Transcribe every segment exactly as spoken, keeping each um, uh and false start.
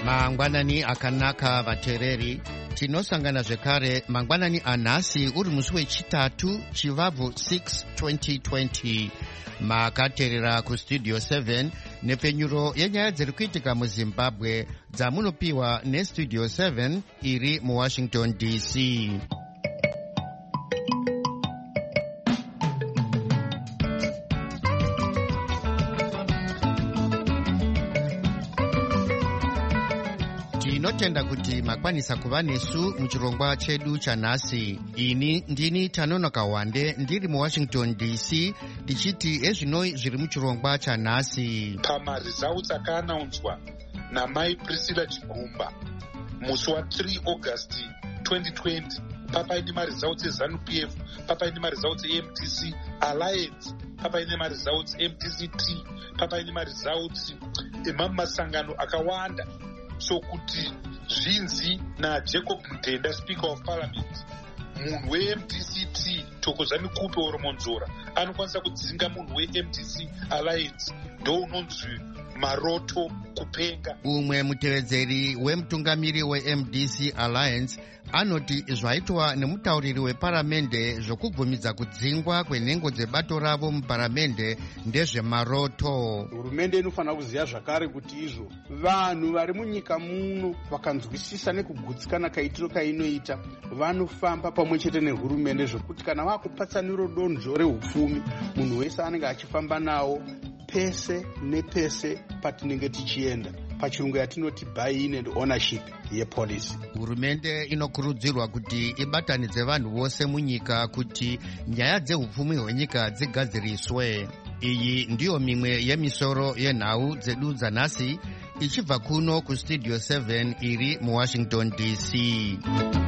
mangwanani akanaka vateereri, tinosangana zvekare mangwanani anhasi uri musi wechitatu chivabvu six twenty twenty. Makateerera kustudio seven nepfenyuro yenyaya dziri kuitika muzimbabwe dzamunopiwa nestudio seven iri muwashington D C. Tinotenda kuti makwanisa kuva nesu muchirongwa chedu chanhasi. Ini ndini Tanonoka Wande ndiri muwashington D C tichiti ezvinoi zviri muchirongwa chanhasi. Pamaresults akaanaunswa namai Priscilla Chigumba musi wa three August twenty twenty, papaine maresults eZANU P F, papaine maresults eM D C Alliance, papaine maresults eM D C T, papaine maresults emamwe masangano akawanda. So kuti zvinzi naJacob Mutenda, Speaker of Parliament, munhu weM D C T Thokozani Kupe Oromonzora anokwanisa kudzinga munhu weM D C Alliance ndo unonzi Maroto Kupenga. Umwe mutevedzeri wemutungamiri weM D C Alliance anoti zvaitwa nemutauriri weparamende zvokubvumidza kudzingwa kwenhengo dzebato ravo muparamende ndezvemaroto. Hurumende inofanira kuziva zvakare kuti izvo vanhu vari munyika muno vakanzwisisa nekugutsikana kaitiro kainoita vanofamba pamwe chete nehurumende, zvokuti kana vakupatsaniro donzvo rehupfumi munhu wese anenge achifamba nawo pese nepese patinenge tichienda. Pachirungu yatinoti buy-in and ownership yepolisi. Hurumende inokurudzirwa kuti ibatanidze vanhu vose munyika kuti nyaya dzehupfumi hwenyika dzigadziriswe. Iyi ndiyo mimwe yemisoro yenhau dzedu dzanhasi ichibva kuno kustudio seven iri muwashington D C.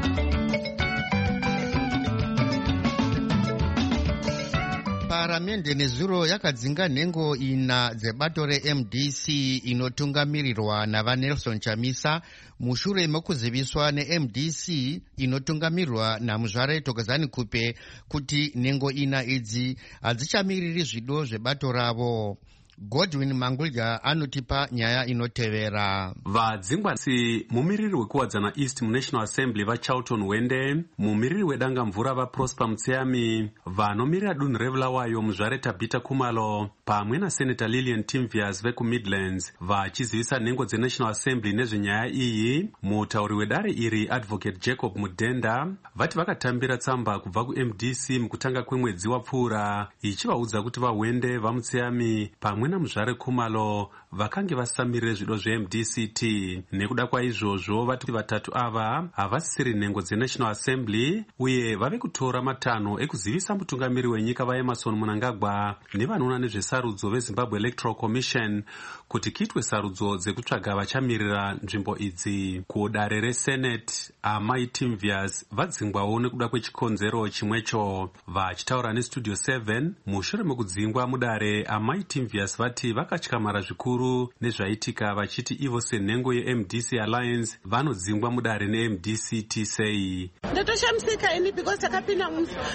Paramende nezuro yakadzinga nhengo ina dzebato reM D C inotungamirirwa navaNelson Chamisa mushure mekuziviswa neM D C inotungamirirwa namuzvare Thokozani Kupe kuti nhengo ina idzi hadzichamiriri zvido zvebato ravo. Godwin Mangulya anotipa nyaya inotevera. Vadzingwa si mumiriri wekuwadzana East muNational Assembly vaCharlton Wende, mumiriri wedanga mvura vaProsper Mutseami, vanomirira dunhu reVulawayo muzvare Tabita Kumalo pamwe naSenator Lillian Timvias vekuMidlands vachizivisa nhengo dzeNational Assembly nezvenyaya iyi. Mutauri wedare iri Advocate Jacob Mudenda vati vakatambira tsamba kubva kuM D C mukutanga kwemwedzi wapfuura ichivaudza kuti vaWende vaMutseami pamwe namuzvare Kumalo vakange vasamirire zvido zveM D C T. Nekuda kwaizvozvo vati vatatu ava havasisiri nhengo dzeNational Assembly uye vave kutora matanho ekuzivisa mutungamiri wenyika vaEmerson Mnangagwa nevanoona nezvesarudzo veZimbabwe Electoral Commission kuti kuitwe sarudzo dzekutsvaga vachamirira nzvimbo idzi. Kudare reSenate amai Timvias vadzingwawo nekuda kwechikonzero chimwecho. Vachitaura nestudio seven mushure mekudzingwa mudare, amai Timvias vati vakatyamara zvikuru nezvaitika vachiti ivo senhengo yeM D C Alliance vanodzingwa mudare neM D C T sei. Ndotoshamsika ini because takapinda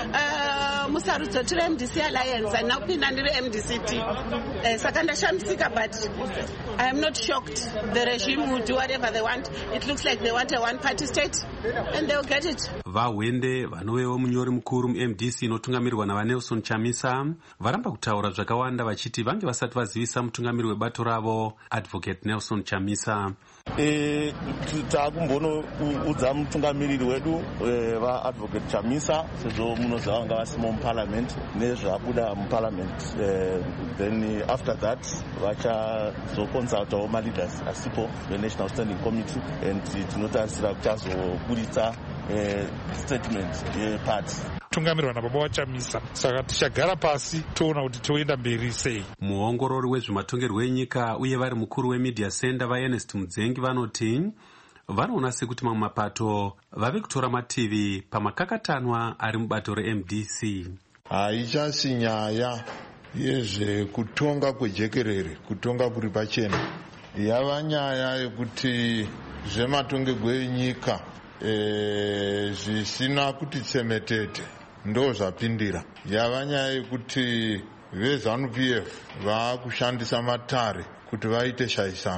musarudzo tireM D C Alliance and nakupinda ndireM D C T. Saka ndashamsika, but I am not shocked. The regime will do whatever they want. It looks like they want a one-party state and they will get it. VaWende vanovewo munyori mukuru muM D C inotungamirirwa navaNelson Chamisa varamba kutaura zvakawanda vachiti vange vasati vazivisa mutungamiri webato ravo Advocate Nelson Chamisa. E, takumbono udza mutungamiriri wedu vaAdvocate Chamisa sezvo munoziva vanga vasimo muparliament nezvabuda muparliament. Then after that vachazoconsultawo maleaders asipo veNational Standing Committee and tinotarisira kuti azobuditsa statement yeparty. Tungamirwa nababa vaChamisa, saka tichagara pasi toona kuti toenda mberi sei. Muongorori wezvematongerwo enyika uye vari mukuru wemedia center vaErnest Mudzengi vanoti vanoona sekuti mamwe mapato vave kutora mativi pamakakatanwa ari mubato reM D C. Haichasi nyaya yezvekutonga kwejekerere, kutonga kuri pachena, yava nyaya yekuti zvematongerwo enyika e, zvisina kuti tsemetete ndo zvapindira. Yava nyaya yekuti veZANU P F vaakushandisa matare kuti vaite shaisano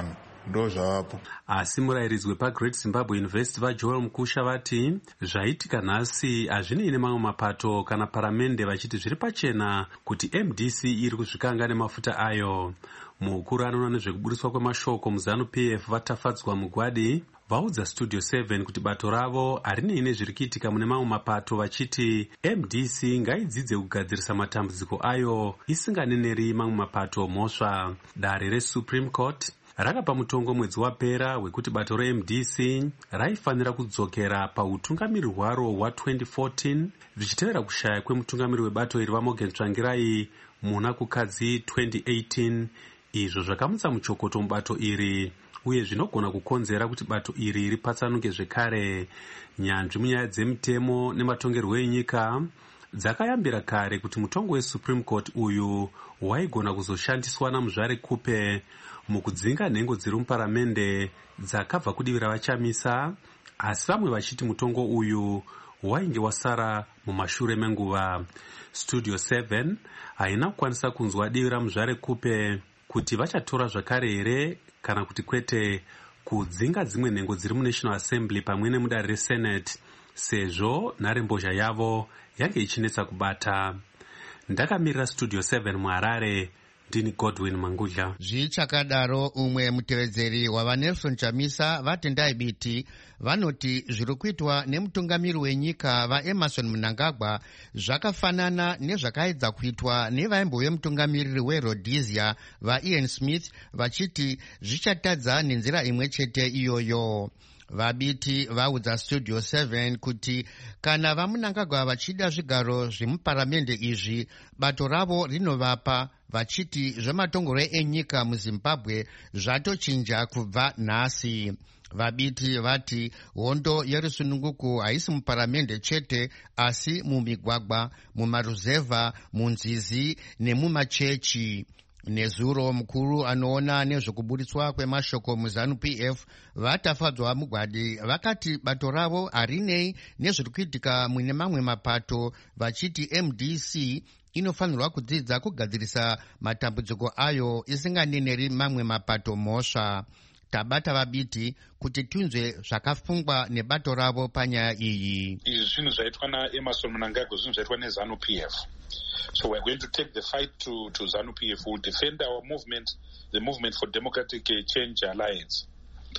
ndo zvavapo. Asi murayiridzi wepaGreat Zimbabwe University vaJoel Mukusha vati zvaitika nhasi hazvinei nemamwe mapato kana paramende, vachiti zviri pachena kuti M D C iri kuzvikanga nemafuta ayo. Mukuru anoona nezvekubudiswa kwemashoko muZANU-P F vatafadzwa Mugwadi vaudza Studio seven kuti bato ravo harinei nezviri kuitika mune mamwe mapato, vachiti M D C ngaidzidze kugadzirisa matambudziko ayo isinganeneri mamwe mapato mhosva. Dare reSupreme Court rakapa mutongo mwedzi wapera wekuti bato re-M D C raifanira kudzokera pautungamiri hwaro hwa-twenty fourteen zvichitevera kushaya kwemutungamiri webato iri vaMorgan Tsvangirai muna kukadzi twenty eighteen. Izvo zvakamutsa muchokoto mubato iri uye zvinogona kukonzera kuti bato iri ripatsanuke zvekare. Nyanzvi munyaya dzemitemo nematongerwo enyika dzakayambira kare kuti mutongo weSupreme Court uyu waigona kuzoshandiswa naMuzvare Kupe mukudzinga nhengo dziri muparamende dzakabva kudivira vachamisa, asi vamwe vachiti mutongo uyu wainge wasara mumashure menguva. Studio seven haina kukwanisa kunzwa divi raMuzvare Kupe kuti vachatora zvakare here kana kuti kwete kudzinga dzimwe nhengo dziri muNational Assembly pamwe nemudare reSenate, sezvo nharembozha yavo yange ichinetsa kubata. Ndakamirira Studio seven muHarare, ndini Godwin Mangudla. Zvichakadaro umwe mutevedzeri wavaNelson Chamisa vatendai biti vanoti zviri kuitwa nemutungamiri wenyika vaEmmerson Mnangagwa zvakafanana nezvakaedza kuitwa nevaimbo vemutungamiriri weRhodesia vaIan Smith, vachiti zvichatadza nenzira imwe chete iyoyo. Vabiti vaudza Studio seven kuti kana vaMnangagwa vachida zvigaro zvemuparamende izvi bato ravo rinovapa, vachiti zvematongero enyika muZimbabwe zvatochinja kubva nhasi. Vabiti vati hondo yerusununguku haisi muparamende chete asi mumigwagwa, mumaruzevha, munzizi nemumachechi. Nezuro mukuru anoona nezvekubudiswa kwemashoko muZANU-P F vatafadzwa Mugwadi vakati bato ravo harinei nezviri kuitika mune mamwe mapato, vachiti M D C inofanirwa kudzidza kugadzirisa matambudziko ayo isinganeneri mamwe mapato mhosva. Tabata vabiti kuti tunzwe zvakafungwa nebato ravo panyaya iyi. Izvi zvinhu zvaitwa naEmmerson Mnangagwa, zvinhu zvaitwa neZANU-P F. So we're going to take the fight to, to ZANU-P F. We'll defend our movement, the Movement for Democratic Change Alliance.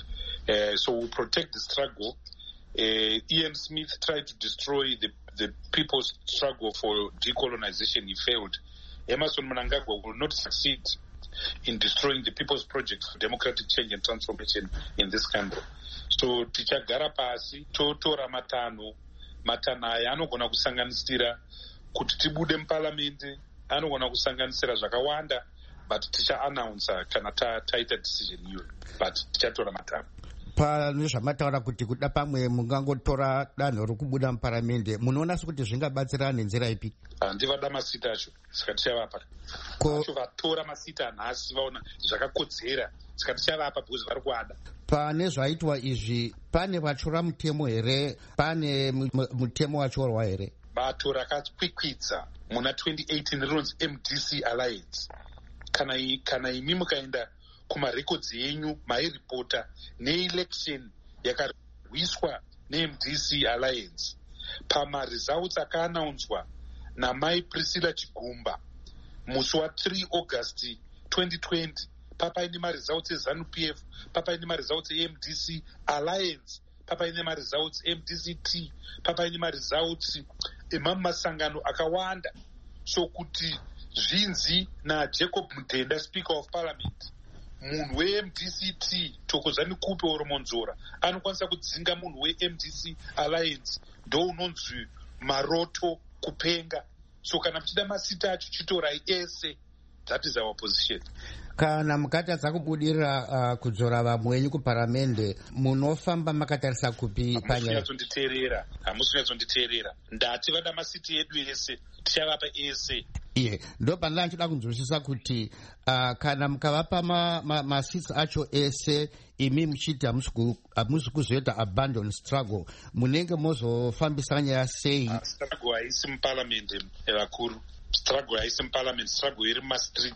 Uh, so we'll protect the struggle. Uh, Ian Smith tried to destroy the, the people's struggle for decolonization. He failed. Emmerson Mnangagwa will not succeed in destroying the people's project for democratic change and transformation in this country. So tichagara pasi totora matano matano aya anogona kusanganisira kuti tibude muparliament, anogona kusanganisira zvakawanda, but ticha announce kana taita decision iyoyo, but tichatora matano. Pane zvamataura kuti kuda pamwe mungangotora danho rokubuda muparamende, munoona sekuti zvingabatsira nenzira ipi? Handivada masita acho, saka tichavapa. Acho vatora masita nhasi vaona zvakakodzera, saka tichavapa because vari kuada. Pane zvaitwa izvi, pane vatora mutemo here? Pane mutemo watorwa here? Bato rakakwikwidza muna twenty eighteen rinonzi M D C Alliance. Kana kana imi mukaenda kumarekodzi yenyu mairipota neelection yakarwiswa neM D C Alliance, pamaresults akaanaunswa namai Priscilla Chigumba musi wa-three August twenty twenty, papaine maresults eZANU-P F, papaine maresults eM D C Alliance, papaine maresults eM D C T, papaine maresults emamwe masangano akawanda. So kuti zvinzi naJacob Mutenda, Speaker of Parliament, munhu weM D C T Thokozani Kupe oro Monzora anokwanisa kudzinga munhu weM D C Alliance, ndo unonzi Maroto Kupenga. So kana mchida masita acho chitorai ese. That is our position. Kana mukatadza kubudirira uh, kudzora vamwe wenyu kuparamende, munofamba makatarisa kupi panyaya? Hamusunyadzonditeerera, hamusunyadzonditeerera. Ndati vada masiti edu ese, tichavapa ese. Iye, ndo pandanga ndichida kunzwisisa kuti uh, kana mukavapa masits ma, ma acho ese, imi muchiti hamusi kuzoita abandon struggle, munenge mozofambisa nyaya sei? Uh, struggle haisi muparliament vakuru. Struggle haisi muparliament, struggle iri mumastreet.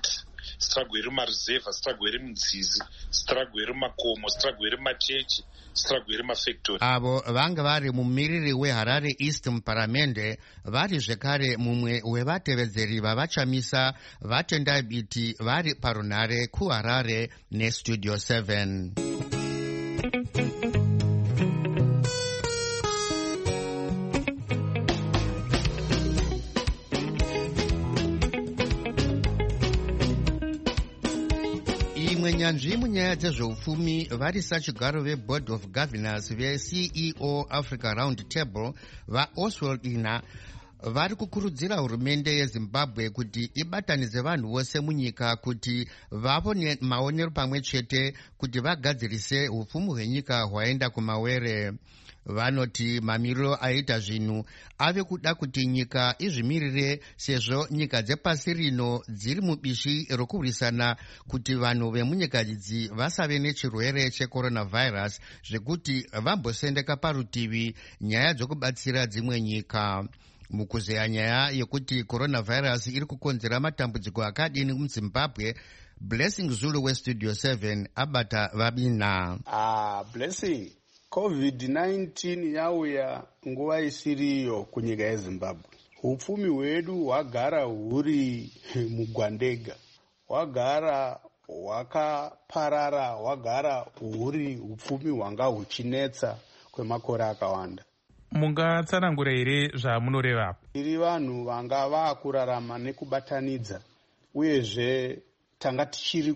struggle iri mumareserva, struggle iri munzizi, struggle iri mumakomo, struggle iri mumachechi, struggle iri mumafactory. Avo vanga vari mumiriri weHarare East muparamende vari zvekare mumwe wevatevedzeri vavachamisa vatendai biti vari parunhare kuHarare nestudio seven. Imwe nyanzvi munyaya dzezveupfumi vari sachigaro veboard of governors vec e o Africa Round Table vaOswald Ina vari kukurudzira hurumende yeZimbabwe kuti ibatanidze vanhu vose munyika kuti vavone maonero pamwe chete kuti vagadzirise upfumi hwenyika hwaenda kumawere. Vanoti mamiriro aita zvinhu ave kuda kuti nyika izvimirire sezvo nyika dzepasi rino dziri mubishi rokurwisana kuti vanhu vemunyika idzi vasave nechirwere checoronavirus zvekuti vambosendeka parutivi nyaya dzokubatsira dzimwe nyika. Mukuzeya nyaya yekuti coronavirus iri kukonzera matambudziko akadini muZimbabwe, Blessing Zulu westudio seven abata vabina. Ah, Blessing. covid nineteen yauya nguva isiriyo kunyika yeZimbabwe. Upfumi hwedu hwagara huri mugwandega, hwagara hwakaparara, hwagara huri upfumi hwanga huchinetsa kwemakore akawanda. Mungatsanangura here zvamunoreva? Tiri vanhu vanga vakurarama nekubatanidza, uyezve tanga tichiri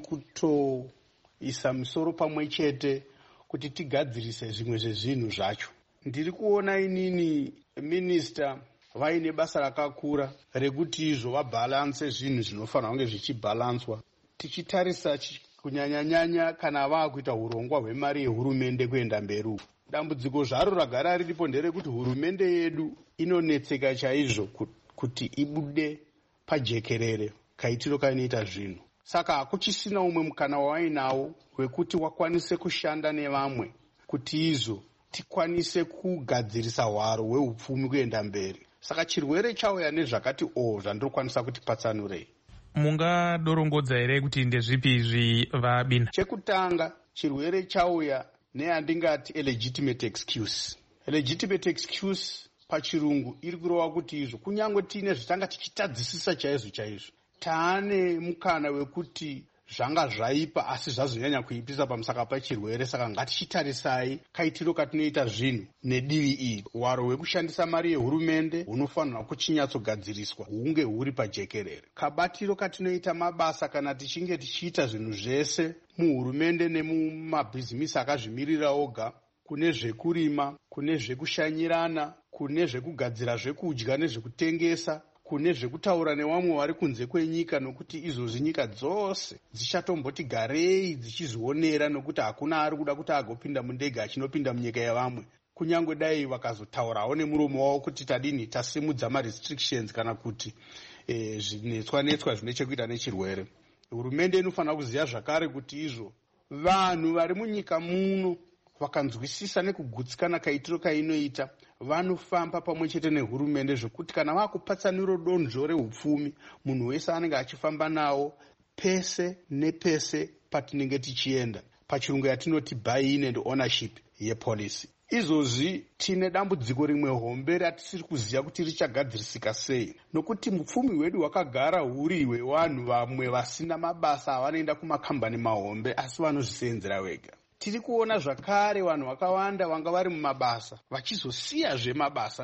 kutoisa misoro pamwe chete kuti tigadzirise zvimwe zvezvinhu zvacho. Ndiri kuona inini minista vaine basa rakakura rekuti izvo vabhalanse zvinhu zvinofanira kunge zvichibhalanswa, tichitarisa kunyanya-nyanya kana vaakuita urongwa hwemari yehurumende kuenda mberi. Dambudziko zvaro ragara riripo nderekuti hurumende yedu inonetseka chaizvo kuti ibude pajekerere kaitiro kainoita zvinhu. Saka hakuchisina umwe mukana wainawo wekuti wakwanise kushanda nevamwe kuti izvo tikwanise kugadzirisa hwaro hweupfumi kuenda mberi. Saka chirwere chauya nezvakati o zvandinokwanisa kuti patsanurei. Mungadorongodza here kuti ndezvipi izvi vabina? Chekutanga, chirwere chauya neyandingati illegitimate excuse. Illegitimate excuse pachirungu iri kurova kuti izvo kunyange tiine zvitanga tichitadzisisa chaizvo chaizvo, taane mukana wekuti zvanga zvaipa asi zvazonyanya kuipisa pamusaka pachirwere. Saka ngatichitarisai kaitiro katinoita zvinhu nedivi iri. Hwaro hwekushandisa mari yehurumende hunofanira kuchinyatsogadziriswa hunge huri pajekerere. Kabatiro katinoita mabasa kana tichinge tichiita zvinhu zvese muhurumende nemumabhizimisi akazvimirira oga, kune zvekurima, kune zvekushanyirana, kune zvekugadzira zvekudya nezvekutengesa, kune zvekutaura nevamwe vari kunze kwenyika, nokuti izvozvi nyika dzose dzichatomboti garei dzichizvionera, nokuti hakuna ari kuda kuti agopinda mundege achinopinda munyika yevamwe. Kunyange dai vakazotaurawo nemuromo wavo kuti tadini tasimudza marestrictions kana kuti eh, zvinetswa-netswa zvine chekuita nechirwere. Hurumende inofanira kuziva zvakare kuti izvo vanhu vari munyika muno vakanzwisisa nekugutsikana kaitiro kainoita vanofamba pamwe chete nehurumende zvekuti kana vakupatsaniro donzvo reupfumi munhu wese anenge achifamba nawo pese nepese patinenge tichienda. Pachirungu yatinoti buy-in and ownership yepolicy. Izvozvi tine dambudziko rimwe hombe ratisiri kuziva kuti richagadzirisika sei, nokuti mupfumi hwedu hwakagara huri hwevanhu vamwe vasina mabasa avanoenda kumakambani mahombe asi vanozvisenzera wega. Tiri kuona zvakare vanhu vakawanda vanga vari mumabasa vachizosiyazve mabasa.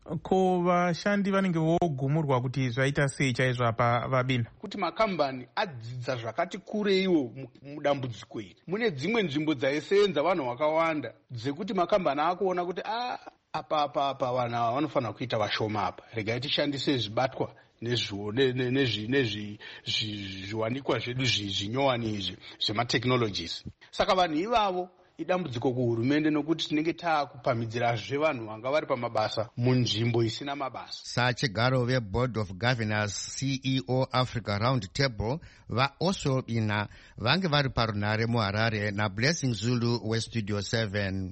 Ko vashandi vanenge vogumurwa kuti zvaita sei chaizvo apa vabina? Kuti makambani adzidza zvakati kureiwo mudambudziko iri. Mune dzimwe nzvimbo dzaisenza vanhu vakawanda dzekuti makambani akuona kuti a apa apa apa vanhu ava vanofanira kuita vashoma apa, regai tishandise zvibatwa nezviwanikwa zvedu zvinyowani izvi zvematekinologies. Saka vanhu ivavo idambudziko kuhurumende nokuti tinenge taakupamhidzirazve vanhu vanga vari pamabasa munzvimbo isina mabasa. Sachigaro veboard of governors C E O Africa Round Table vaOswald Ina vange vari parunhare muHarare naBlessing Zulu westudio seven.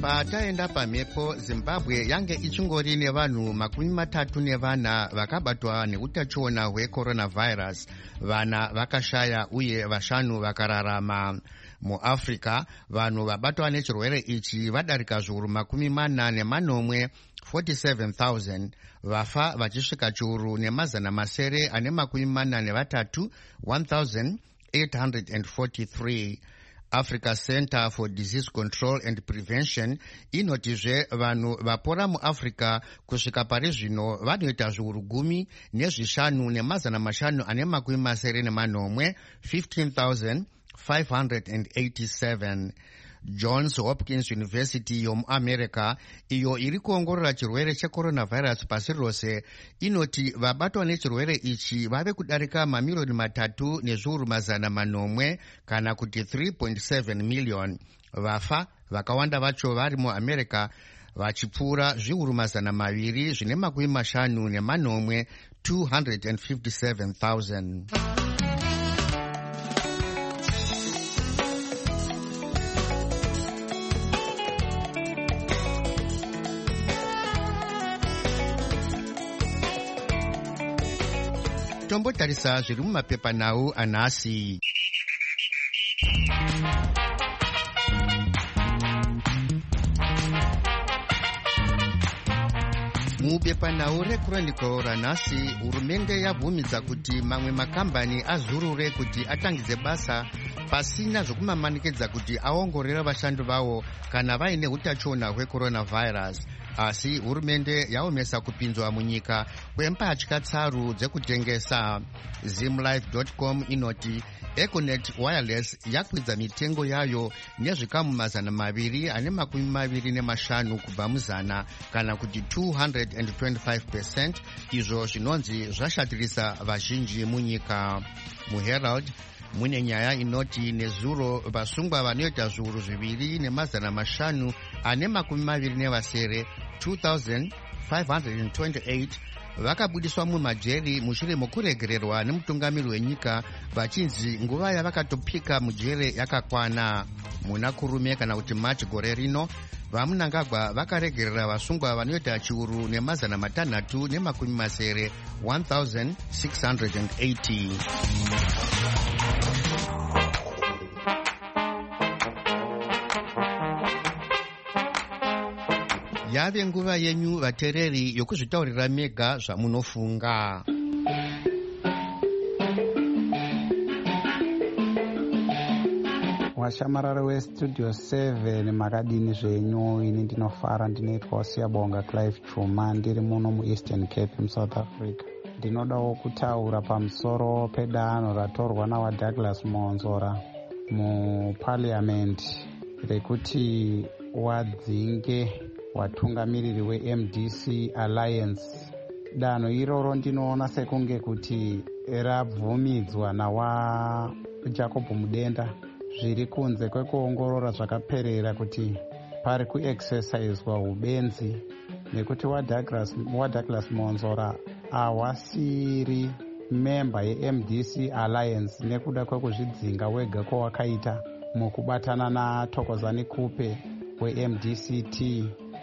pataenda pamhepo zimbabwe yange ichingori nevanhu makumi matatu nevana vakabatwa neutachiona hwecoronavirus, vana vakashaya uye vashanu vakararama. Muafrica vanhu vabatwa nechirwere ichi vadarika zviuru makumi mana nemanomwe forty-seven thousand, vafa vachisvika chiuru nemazana masere ane makumi mana nevatatu one thousand eight hundred forty-three. Africa Center for Disease Control and Prevention inotizve vanhu vapora muAfrica kusvika pari zvino vanoita zviuru gumi nezvishanu nemazana mashanu ane makumi masere nemanomwe fifteen thousand five hundred eighty-seven. Johns Hopkins University yomuamerica iyo iri kuongorora chirwere checoronavirus pasi rose inoti vabatwa nechirwere ichi vave kudarika mamiliyoni matatu nezviuru mazana manomwe kana kuti three point seven million. Vafa vakawanda vacho vari muamerica vachipfuura zviuru mazana maviri zvine makumi mashanu nemanomwe two hundred fifty-seven thousand. Tombotarisa zviri mumapepanhau anhasi. Mubepanhau reChronicle ranhasi, hurumende yabvumidza kuti mamwe makambani azurure kuti atangidze basa pasina zvokumamanikidza kuti aongorera vashandi vavo kana vaine utachiona hwecoronavirus. Asi hurumende yaomesa kupinzwa munyika kwembatya tsaru dzekutengesa. Zimlife dot com inoti Econet Wireless yakwidza mitengo yayo nezvikamu mazana maviri ane makumi maviri nemashanu kubva muzana kana kuti two hundred twenty-five percent, izvo zvinonzi zvashatirisa vazhinji munyika. MuHerald mune nyaya inoti nezuro vasungwa vanoita zviuru zviviri nemazana mashanu ane makumi maviri nevasere two thousand five hundred twenty-eight vakabudiswa mumajeri mushure mokuregererwa nemutungamiri wenyika vachinzi nguva yavakatopika mujere yakakwana. Muna kurume kana kuti March gore rino vamunangagwa vakaregerera vasungwa vanoita chiuru nemazana matanhatu nemakumi masere one thousand six hundred eighty. Yave nguva yenyu vatereri yokuzvitaurira mega zvamunofunga. Washamarara westudio seven makadini zvenyu. Ini ndinofara ndinoitwa Siyabonga Clive Chuma ndiri muno muEastern Cape muSouth Africa. Ndinodawo kutaura pamusoro pedanho ratorwa nawaDouglas Monzora muParliament rekuti wadzinge watungamiriri weM D C Alliance. Danho iroro ndinoona sekunge kuti rabvumidzwa nawaJacob Mudenda zviri kunze kwekuongorora zvakaperera kuti pari kuexerciswa ubenzi, nekuti waDouglas Monzora hawasiri memba yeM D C Alliance nekuda kwekuzvidzinga wega kwawakaita mukubatana naThokozani Kupe weM D C T.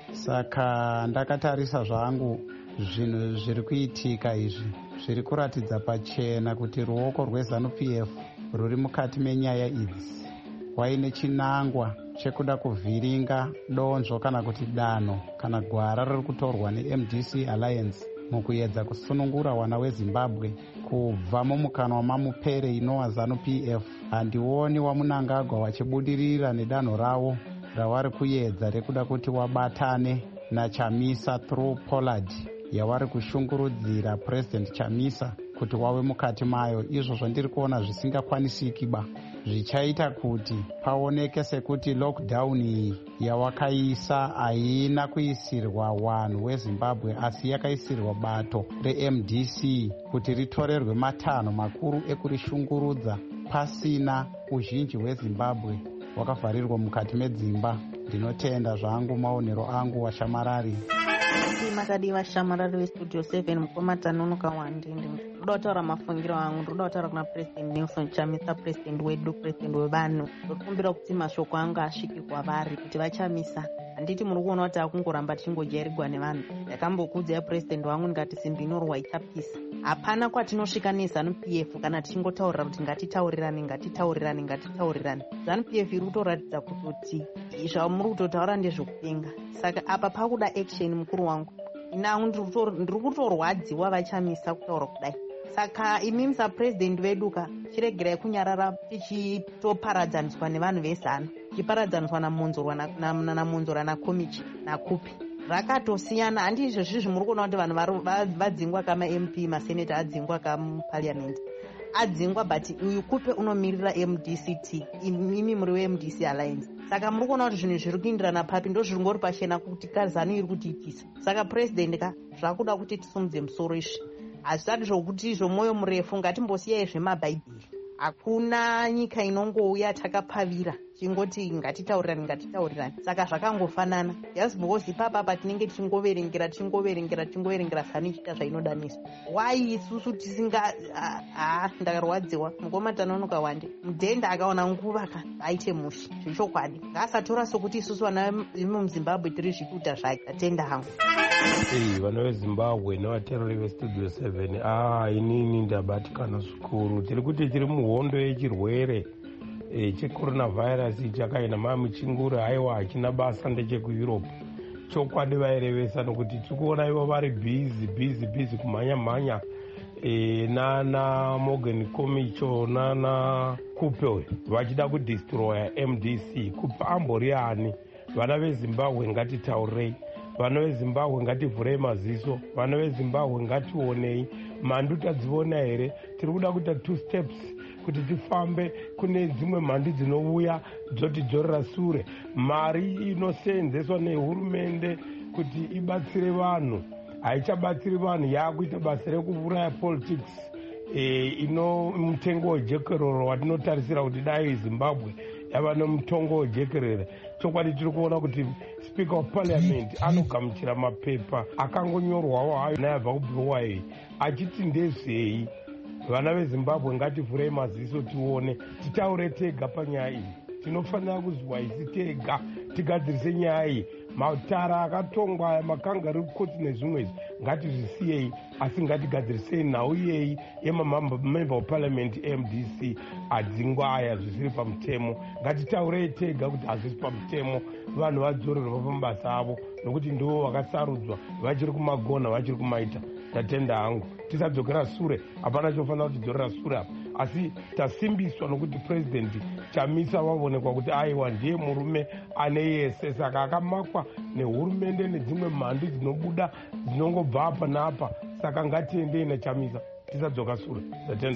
Saka ndakatarisa zvangu zvinhu zviri kuitika izvi zviri kuratidza pachena kuti ruoko rweZANU P F ruri mukati menyaya idzi. Waine chinangwa chekuda kuvhiringa donzvo kana kuti danho kana gwara riri kutorwa neM D C Alliance mukuedza kusunungura wana weZimbabwe kubva mumukanwa mamupere inova ZANU P F. Handioni wamunangagwa wachibudirira nedanho ravo ravari kuedza rekuda kuti wabatane naChamisa through Pollard yavari kushungurudzira President Chamisa kuti wave mukati mayo. Izvo zvandiri kuona zvisingakwanisiki ba, zvichaita kuti paoneke sekuti lockdown iyi yawakaisa haina kuisirwa wanhu weZimbabwe asi yakaisirwa bato reM D C kuti ritorerwe matanho makuru ekurishungurudza pasina uzhinji weZimbabwe wakavharirwa mukati medzimba. Ndinotenda zvangu maonero angu washamarari. Makadi vashamarari westudio seven mukoma tanonoka wandindi. Ndoda kutaura mafungiro angu, ndoda kutaura kuna President Nelson Chamisa, president wedu, president wevanhu. Ndokumbira kuti mashoko angu asvike kwavari kuti vachamisa handiti muri kuona kuti akungoramba tichingojairigwa nevanhu. Ndakambokuudzai purezidendi wangu ndikati simbi inorwa ichapisa. Hapana kwatinosvika nezanu P F kana tichingotaurira kuti ngatitaurirane ngatitaurirane ngatitaurirane. Zanu P F iri kutoratidza kutoti zvamuri kutotaura ndezvokupenga. Saka apa pakuda action mukuru wangu. Inangu ndiri kutorwadziwa vachamisa kutaura kudai. Saka imi musapurezidendi veduka chiregerai kunyarara tichitoparadzaniswa nevanhu vezanu, tichiparadzaniswa namunzorwa namunzorwa nakomichi nakupi. Rakatosiyana. Handi izvozvi zvimuri kuona kuti vanhu vadzingwa kama-M P maseneta adzingwa kamupariamendi adzingwa, but uyu kupe unomirira M D C T, imi muri we-M D C Alliance. Saka muri kuona kuti zvinhu zviri kuindirana papi ndo zviri ngori pachena kuti zanu iri kutiitisa. Saka purezidendi ka zvakuda kuti tisumudze musoro izvi hazvisati zvokuti izvo mwoyo murefu ngatimbosiyai zvemabhaibheri. Hakuna nyika inongouya takapavira chingoti ngatitaurirani ngatitaurirani. Saka zvakangofanana just because ipapa patinenge tichingoverengera tichingoverengera tichingoverengera zanu ichiita zvainodaniswa. Wai isusu tisinga ha ndakarwadziwa mukoma tanonoka wande mudhenda akaona nguva ka aite mushi zvechokwadi ngaasatora sokuti isusu vana vemuzimbabwe tiri zvikuita zvake. Atenda hangu Hey, vana veZimbabwe nevaterori vestudio seven ah inini ndabatikana zvikuru. Tiri kuti tiri muhondo yechirwere e, checoronavirus chakaenda mamuchinguri haiwa hachina basa ndechekueurope. Chokwadi vairevesa nokuti tiri kuona ivo vari bhizi bhizi bhizi kumhanya-mhanya e, nana Morgan Komicho nana Kupe vachida kudestroya M D C. Kupe ambori ani. Vana veZimbabwe ngatitaurei. Vana veZimbabwe ngativhurei maziso. Vana veZimbabwe ngationei mhandu tadziona here. Tiri kuda kuita two steps kuti tifambe kune dzimwe mhandu dzinouya dzotidzorera sure. Mari inoseenzeswa nehurumende kuti ibatsire vanhu haichabatsiri vanhu, yakuita basa rekuuraya politics e, ino mutengo wejekeroro watinotarisira kuti dai Zimbabwe yava nomutongo wejekerere. Chokwadi tiri kuona kuti speaker of parliament anogamuchira mapepa akangonyorwawo hayo nayabva kubhuruwai achiti ndezvei. Vana veZimbabwe ngativhurei maziso tione, titaure tega panyaya iyi. Tinofanira kuzwa isi tega tigadzirise nyaya iyi. Matara akatongwa makangaroo court nezvimwe izvi ngatizvisiyei, asi ngatigadzirisei nhau iyei yemamember of parliament M D C adzingwa aya zvisiri pamutemo. Ngatitaurei tega kuti hazvisi pamutemo, vanhu vadzorerwa pamabasa avo nokuti ndivo vakasarudzwa, vachiri kumagona vachiri kumaita. Tatenda hangu tisadzokera sure, hapana chofanira kutidzorera sure apa, asi tasimbiswa nokuti purezidendi chamisa vaonekwa kuti aiwa ndiye murume ane yese. Saka akamakwa nehurumende nedzimwe mhandu dzinobuda dzinongobva apa naapa. Saka ngatiendei nachamisa, tisadzoka sure. Tatenda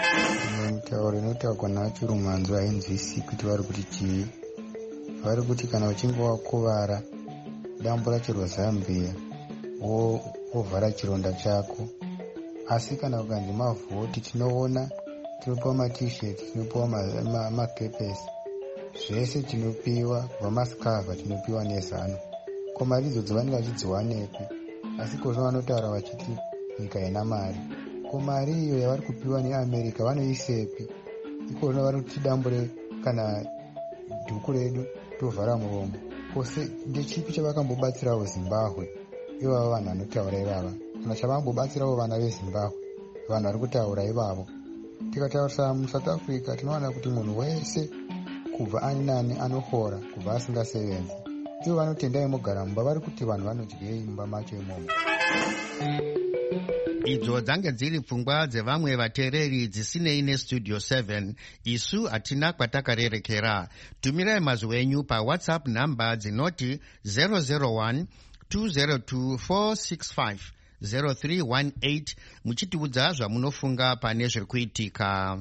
hangu mitauro inotaurwa nachirumanzo wa-N Z C kuti vari kuti chii. Vari kuti kana uchinge wakuvara dambo racho rwazambia wovhara chironda chako, asi kana ukanzi mavhoti tinoona tinopiwa matisheti, tinopiwa makepesi, zvese tinopiwa kubva masikavha tinopiwa nezano. Ko mari idzodzo vanenge vachidziwanepi? Asi kozvo vanotaura vachiti nyika ina mari. Ko mari iyo yavari kupiwa neAmerica vanoisepi? Ikozvo vari kuti dambo kana dhuku redu tovhara muromo. Kose ndechipi chavakambobatsirawo Zimbabwe ivava vanhu vanotaura ivava? Kana chavambobatsirawo vana veZimbabwe, vanhu vari kutaura ivavo? Tikataurisa muSouth Africa tinoona kuti munhu wese kubva ani nani anohora kubva asingasevenzi. Ivo vanotendai mogara mumba, vari kuti vanhu vanodyei mumba macho imomo. Idzo dzange dziri pfungwa dzevamwe vateereri dzisinei nestudio seven. Isu hatina kwatakarerekera. Tumirai mazwi enyu paWhatsApp namba dzinoti zero zero one two zero two four six five zero three one eight muchitiudza zvamunofunga pane zviri kuitika.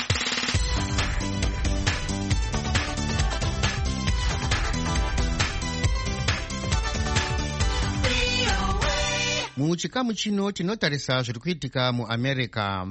Muchikamu chino tinotarisa zviri kuitika muAmerica.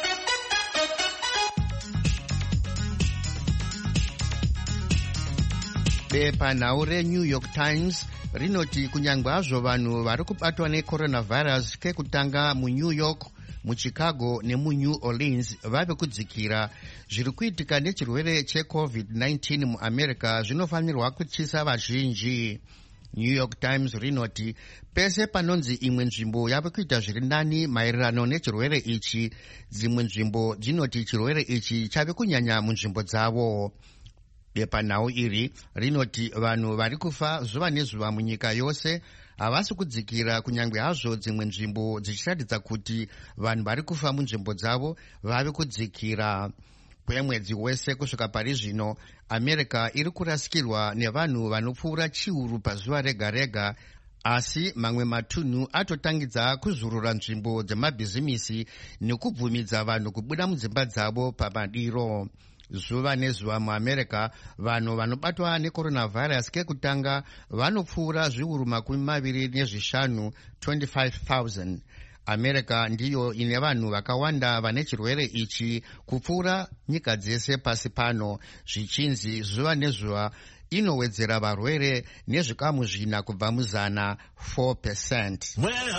Bepa nhau reNew York Times rinoti kunyangwe hazvo vanhu vari kubatwa necoronavirus kekutanga muNew York, muChicago nemuNew Orleans vave kudzikira, zviri kuitika nechirwere checovid nineteen muAmerica zvinofanirwa kutyisa vazhinji. New York Times rinoti pese panonzi imwe nzvimbo yava kuita zviri nani maererano nechirwere ichi, dzimwe nzvimbo dzinoti chirwere ichi chave kunyanya munzvimbo dzavo. Bepanhau iri rinoti vanhu vari kufa zuva nezuva munyika yose havasi kudzikira, kunyange hazvo dzimwe nzvimbo dzichiratidza kuti vanhu vari kufa munzvimbo dzavo vave kudzikira. Kwemwedzi wese kusvika pari zvino, America iri kurasikirwa nevanhu vanopfuura chiuru pazuva rega rega, asi mamwe matunhu atotangidza kuzurura nzvimbo dzemabhizimisi nekubvumidza vanhu kubuda mudzimba dzavo pamadiro. Zuva nezuva muAmerica, vanhu vanobatwa necoronavirus kekutanga vanopfuura zviuru makumi maviri nezvishanu, twenty-five thousand. America ndiyo ine vanhu vakawanda vane chirwere ichi kupfuura nyika dzese pasi pano, zvichinzi zuva nezuva inowedzera varwere nezvikamu zvina kubva muzana, four percent.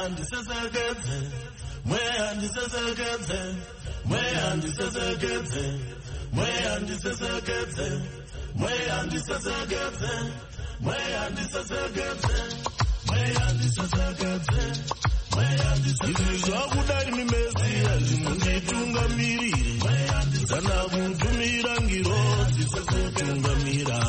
Izvi zvakudai nimesiya zvinonditungamirire, kana kutumira ngiro dzisazotungamira,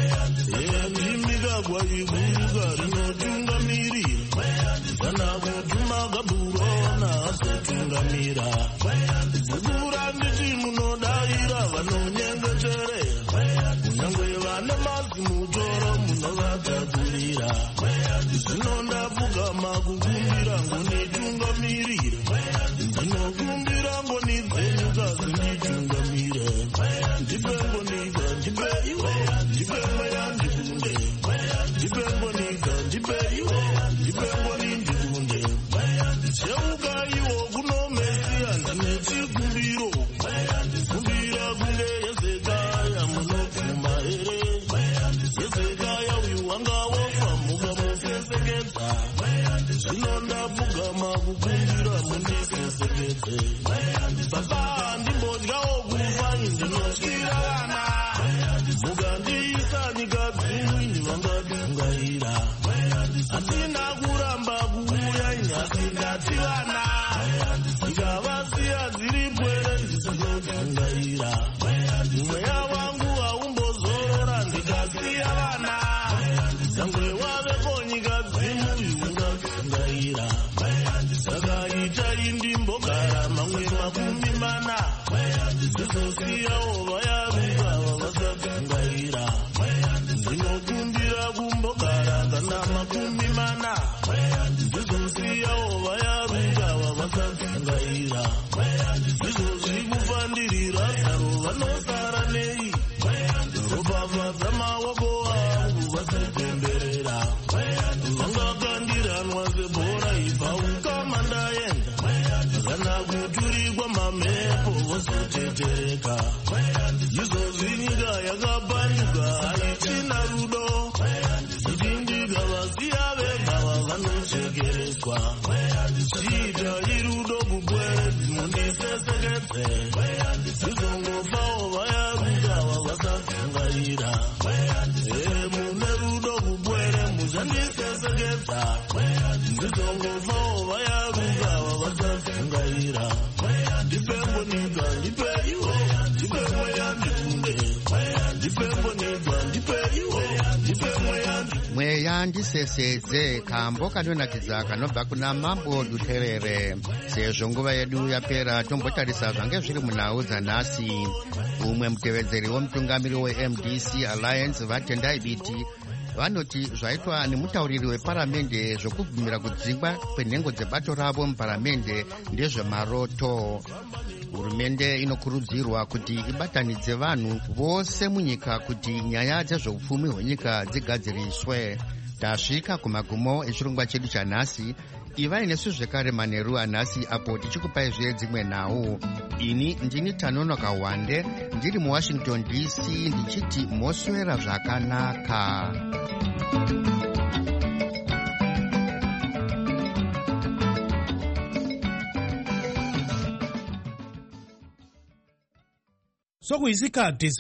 ndimigagwa iguruka rinotungamirire, kana kutuma gaburona azotungamira, zikura nditi munodaira vanonyengeterera, kunyange vane mazi mutoro munovadzagurira, zvinonda pfugama kukumbira ngonitungamirire, ndinokumbira ngonidzenyuka zinditungamire, ndipe ngonika ndipe iwe, ndipe mweya ndikunde, ndipe ngonika ndipe iwe, ndipe ngoni ndikunde, cheuka iwo kuno mesiya ndine chikumbiro, kumbira kunge Yezekaya munopfuma here, Yezekaya uyu wanga wofa mukamusesekedza, zvinonda pfugama kukumbira mundisesekedze, baba ndimbodyawo kufa ndinotyira vana, mukandiisa nyika dzimwe vangadungaira, hatina kuramba kuuya nyasi ndati vana, ndikavasiya dziri pwere ndisinodungaira, mweya wangu haumbozorora ndikasiya vana, nyangwe waveko nyika dzimwe ungadungaira, saka itai ndimbogara mamwe makumi mana, ndizosiyawo vayaruka vavasadungaira, ndinokumbira kumbogara kana makumi mana, ndizosiyawo vayaruka vavasadungaira, ndizozvi kufandirira zaro vanosara nei, ropafadza maoko avo vasepemberera, vangakandiranwa sebhora ibva ukama ndaenda, kana kuturikwa mamhepo vozotetereka, izvozvi nyika yakapanduka haichina rudo, kuti ndikavasiya vega vavanochekeretswa, chiitai rudo kupwere dzimondisesekedze, dzizongofawo vayaruka vavasadungaira, e mune rudo kupwere muchandisesekedza, dzizongofawo vayaruka vavasadungaira, ndipe ngonika ndipe iwe, ndipe mweya ndikunde, ndipe ngonika ndipe iwe, ndipe mweya mweya ndisesedze, kambo kanonakidza kanobva kuna Mambo Duterere. Sezvo nguva yedu yapera, tombotarisa zvange zviri munhau dzanhasi. Umwe mutevedzeri womutungamiri we-M D C Alliance Vatendai Biti vanoti zvaitwa nemutauriri weparamende zvokubvumira kudzingwa kwenhengo dzebato ravo muparamende ndezvemaroto. Hurumende inokurudzirwa kuti ibatanidze vanhu vose munyika kuti nyaya dzezveupfumi hwenyika dzigadziriswe. Tasvika kumagumo echirongwa chedu chanhasi. Ivai nesu zvekare manheru anhasi apo tichikupai zve dzimwe nhau. Ini ndini Tanonoka Wande ndiri muWashington D C ndichiti moswera zvakanaka. Sokuyisikhathi